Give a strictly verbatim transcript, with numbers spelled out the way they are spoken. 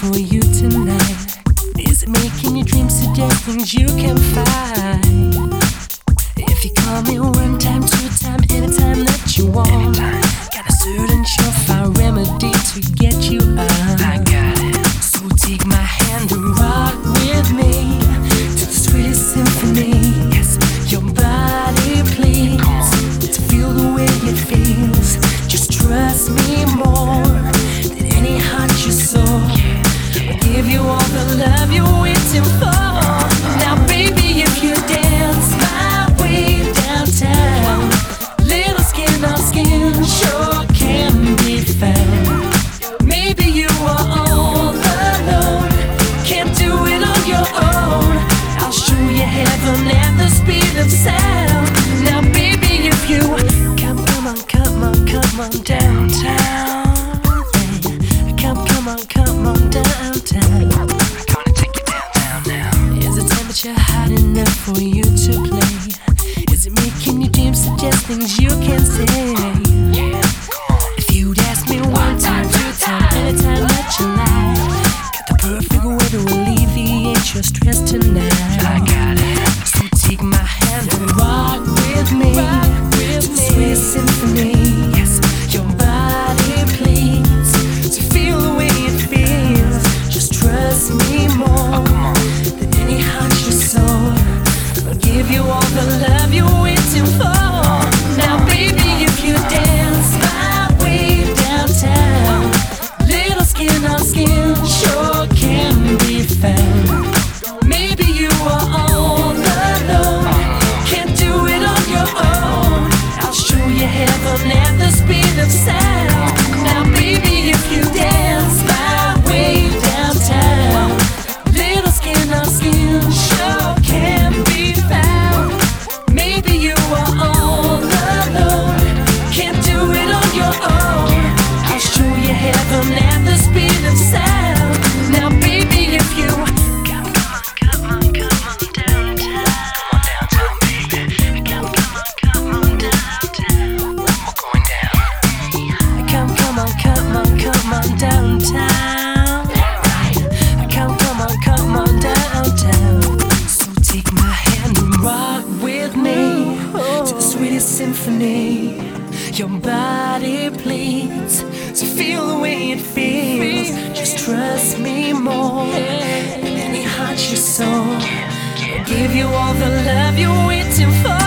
for you tonight? Is it making your dreams suggest things you can find? If you call me one time, two time, anytime that you want, got a certain surefire remedy to get you up. I got it. So take my hand and rock with me to the sweetest symphony. Yes, your body please to feel the way it feels. Just trust me more than any heart you saw. I'll give you all the love you're waiting for. Now baby, if you dance my way downtown, little skin on skin sure can be found. Maybe you are all alone, can't do it on your own. I'll show you heaven at the speed of sound. Now baby, if you come, come on, come on, come on downtown. Come, come on, come on downtown. I'm gonna take you downtown now. Is the temperature hot enough for you to play? Is it making your dreams suggest things you can't say? Yeah, if you'd ask me one time, two time, anytime that you like, got the perfect way to alleviate your stress tonight. I got it. So take my hand and rock with me to the sweetest symphony. Yes, your body please to feel the way it feels. Just trust me more than any heart you saw. I'll give you all the love you're waiting for. Now baby, if you dance my way downtown, little skin on skin sure can be found. Maybe you are all alone, can't do it on your own. I'll show you heaven at the speed of sound. Now baby, if you dance my way downtown, little skin on skin sure can be found. Maybe you are all alone, can't do it on your own. I'll show you heaven at the speed of sound. Now baby, if you come, come on, come on, come on downtown. Come on downtown, baby. Come, come on, come on downtown. We're going down. Come, come on, come on, come on downtown. Come, come on, come on downtown. So take my hand and rock with me to the sweetest symphony. Your body pleads to feel the way it feels. Just trust me more than any heart you saw. I'll give you all the love you're waiting for.